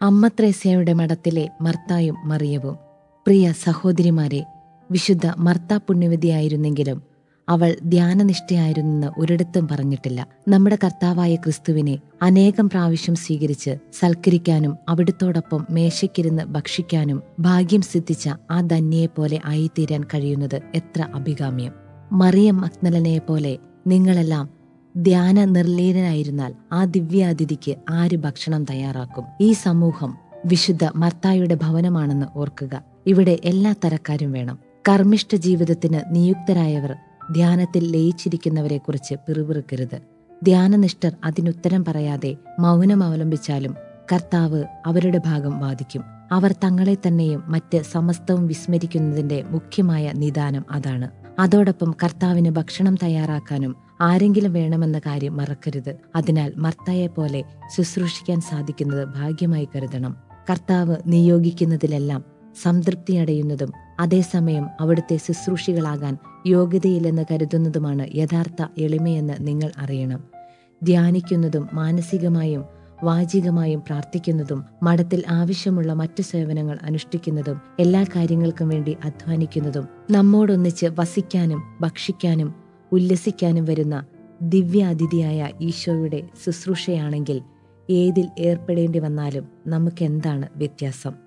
അമ്മ ത്രേസ്യയുടെ മഠത്തിലെ മർത്തായും മറിയവും. പ്രിയ സഹോദരിമാരെ, വിശുദ്ധ മർത്ത പുണ്യവതിയായിരുന്നെങ്കിലും അവൾ ധ്യാനനിഷ്ഠയായിരുന്നെന്ന് ഒരിടത്തും പറഞ്ഞിട്ടില്ല. നമ്മുടെ കർത്താവായ ക്രിസ്തുവിനെ അനേകം പ്രാവശ്യം സ്വീകരിച്ച് സൽക്കരിക്കാനും അവിടുത്തോടൊപ്പം മേശയ്ക്കിരുന്ന് ഭക്ഷിക്കാനും ഭാഗ്യം സിദ്ധിച്ച ആ ധന്യയെപ്പോലെ ആയിത്തീരാൻ കഴിയുന്നത് എത്ര അഭികാമ്യം! മറിയം മഗ്ദലനയെപ്പോലെ നിങ്ങളെല്ലാം ധ്യാന നിർലീനനായിരുന്നാൽ ആ ദിവ്യാതിഥിക്ക് ആര് ഭക്ഷണം തയ്യാറാക്കും? ഈ സമൂഹം വിശുദ്ധ മർത്തായുടെ ഭവനമാണെന്ന് ഓർക്കുക. ഇവിടെ എല്ലാ തരക്കാരും വേണം. കർമ്മിഷ്ഠ ജീവിതത്തിന് നിയുക്തരായവർ ധ്യാനത്തിൽ ലയിച്ചിരിക്കുന്നവരെക്കുറിച്ച് പിറുപിറുക്കരുത്. ധ്യാനനിഷ്ഠർ അതിനുത്തരം പറയാതെ മൗനം അവലംബിച്ചാലും കർത്താവ് അവരുടെ ഭാഗം വാദിക്കും. അവർ തങ്ങളെ തന്നെയും മറ്റ് സമസ്തവും വിസ്മരിക്കുന്നതിന്റെ മുഖ്യമായ നിദാനം അതാണ്. അതോടൊപ്പം കർത്താവിന് ഭക്ഷണം തയ്യാറാക്കാനും ആരെങ്കിലും വേണമെന്ന കാര്യം മറക്കരുത്. അതിനാൽ മർത്തയെപ്പോലെ ശുശ്രൂഷിക്കാൻ സാധിക്കുന്നത് ഭാഗ്യമായി കരുതണം. കർത്താവ് നിയോഗിക്കുന്നതിലെല്ലാം സംതൃപ്തിയടയുന്നതും അതേസമയം അവിടുത്തെ ശുശ്രൂഷികളാകാൻ യോഗ്യതയില്ലെന്ന് കരുതുന്നതുമാണ് യഥാർത്ഥ എളിമയെന്ന് നിങ്ങൾ അറിയണം. ധ്യാനിക്കുന്നതും മാനസികമായും വാചികമായും പ്രാർത്ഥിക്കുന്നതും മഠത്തിൽ ആവശ്യമുള്ള മറ്റു സേവനങ്ങൾ അനുഷ്ഠിക്കുന്നതും എല്ലാ കാര്യങ്ങൾക്കും വേണ്ടി അധ്വാനിക്കുന്നതും നമ്മോടൊന്നിച്ച് വസിക്കാനും ഭക്ഷിക്കാനും ഉല്ലസിക്കാനും വരുന്ന ദിവ്യ അതിഥിയായ ഈശോയുടെ ശുശ്രൂഷയാണെങ്കിൽ ഏതിൽ ഏർപ്പെടേണ്ടി വന്നാലും നമുക്കെന്താണ് വ്യത്യാസം?